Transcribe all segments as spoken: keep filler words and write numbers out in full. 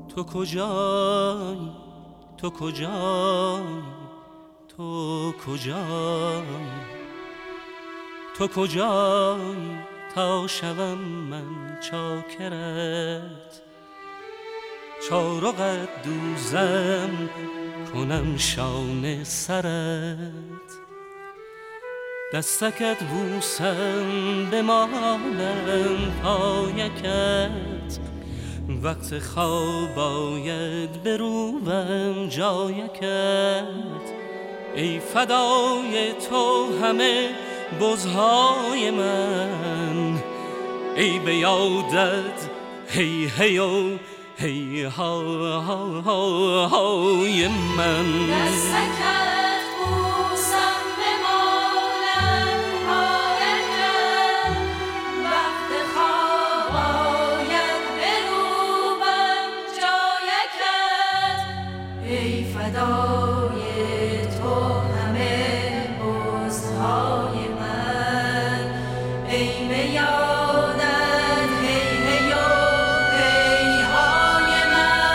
تو کجایی تو کجایی تو کجایی تو کجایی تا شوم من چاکرت چارقت دوزم کنم شانه سرت دستکت بوسم بمالم پایکت وقت خواب آید بروبم جایکت ای فدای تو همه بزهای من ای به یادت هی هی و هی ها ها ها های من دستکت بوسم بمالم پایکت وقت خواب آید بروبم جایکت ای فدای تو همه بزهای من ای به یادت هی هی و هی های من.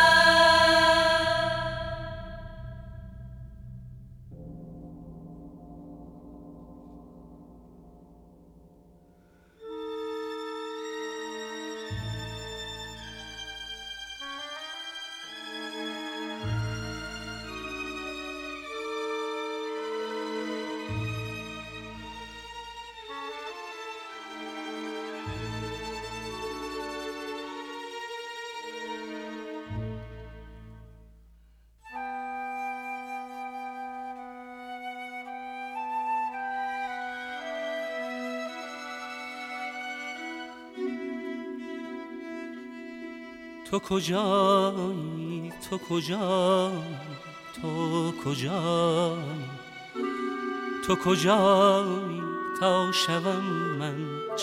تو کجایی تو کجایی تو کجایی تو کجایی تا شوم من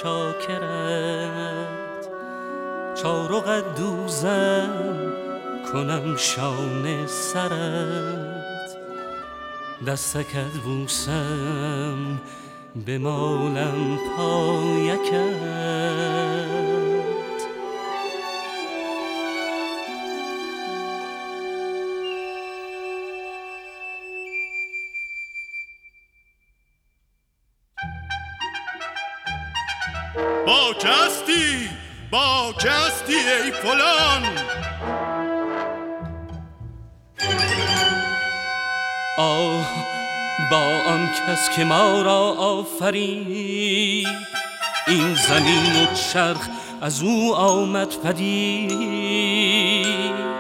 چاکرت چارقت دوزم کنم شانه سرت دستکت بوسم بمالم پایکت با که هستی با که هستی ای فلان آه با آن کس که ما را آفرید این زمین و چرخ از او آمد پدید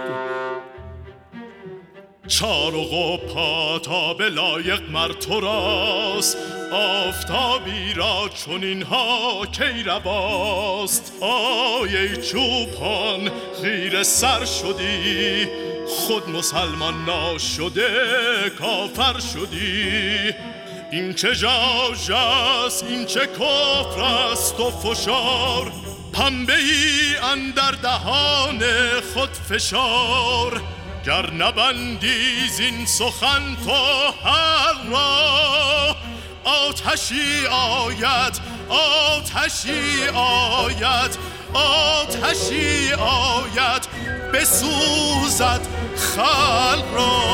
چارق و پاتاب لایق مر تو راست آفتابی را چنین ها کی رواست آی ای چوپان خیره سر شدی خود مسلمان ناشده کافر شدی این چه ژاژست این چه کفر است و فشار پنبه ای اندر دهان خود فشار گر نبندی زین سخن تو هر را آتشی آید آتشی آید آتشی آید بسوزد خلق را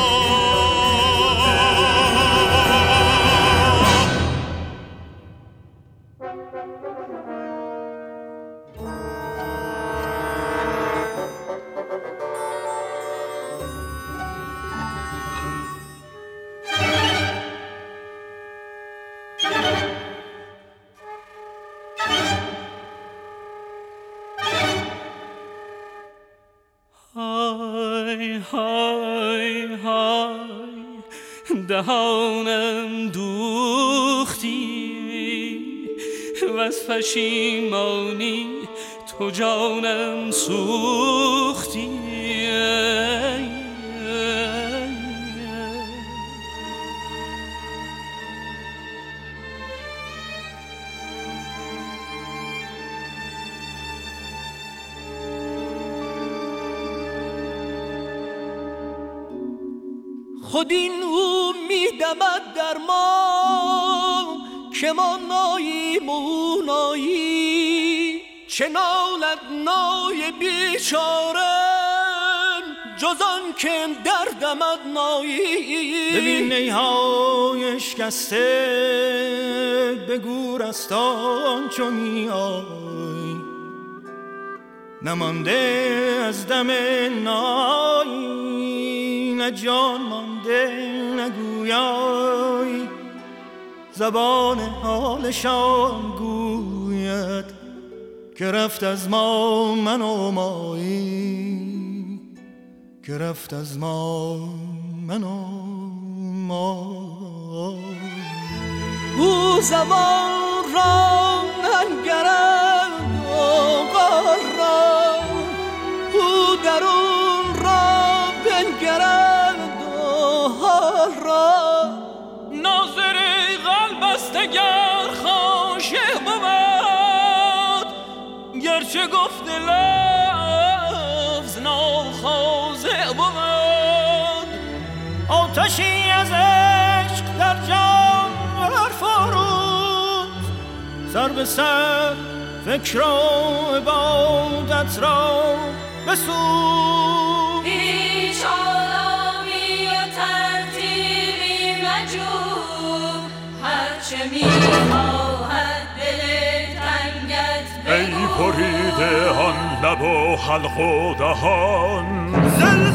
های های های دهانم دوختی و از پشیمانی تو جانم سوختی خود این او میدمد در ما که ما ناییم و او نایی چه نالد نای بیچاره جز آن که دردمت نایی. ببین نیهای شکسته به گورستان چو میای، نمانده از دم نایی، نه جان مانده نگویای. زبان حالشان گوید که رفت از ما من و مایی، که رفت از ما من و مایی. او زبان را ننگرد و غار را، او درون را بنگرد و حال را. ناظر قلب است اگر خاشع بود، گرچه گفت لفظ ناخاضع بود. آتشی از عشق در جان برفروز، سر به سر فکر و عبادت را بسوز. هیچ آرامی و ترتیبی مجوب، هرچه میخواهد دل تنگت بگو. ای بریده آن لب و حلق و دهان، زل